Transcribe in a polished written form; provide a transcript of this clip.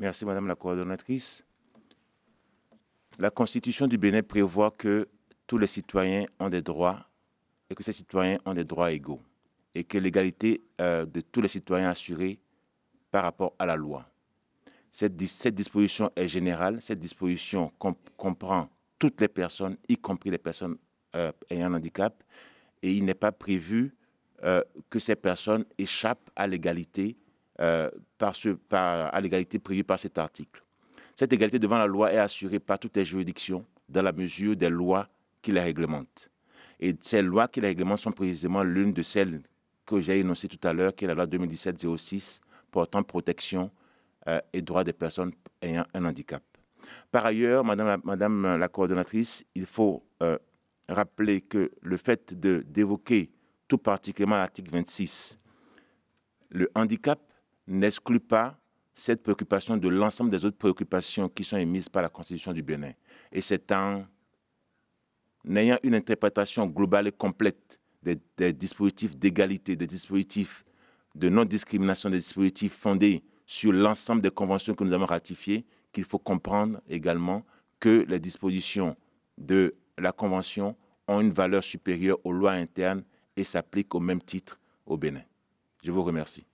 Merci, Madame la coordonnatrice. La Constitution du Bénin prévoit que tous les citoyens ont des droits et que ces citoyens ont des droits égaux et que l'égalité de tous les citoyens est assurée par rapport à la loi. Cette disposition est générale, cette disposition comprend toutes les personnes, y compris les personnes ayant un handicap, et il n'est pas prévu que ces personnes échappent à l'égalité prévue par cet article. Cette égalité devant la loi est assurée par toutes les juridictions dans la mesure des lois qui les réglementent. Et ces lois qui les réglementent sont précisément l'une de celles que j'ai énoncées tout à l'heure, qui est la loi 2017-06 portant protection et droits des personnes ayant un handicap. Par ailleurs, Madame la coordonnatrice, il faut rappeler que le fait d'évoquer tout particulièrement l'article 26, le handicap n'exclut pas cette préoccupation de l'ensemble des autres préoccupations qui sont émises par la Constitution du Bénin. Et c'est en ayant une interprétation globale et complète des dispositifs d'égalité, des dispositifs de non-discrimination, des dispositifs fondés sur l'ensemble des conventions que nous avons ratifiées, qu'il faut comprendre également que les dispositions de la Convention ont une valeur supérieure aux lois internes et s'appliquent au même titre au Bénin. Je vous remercie.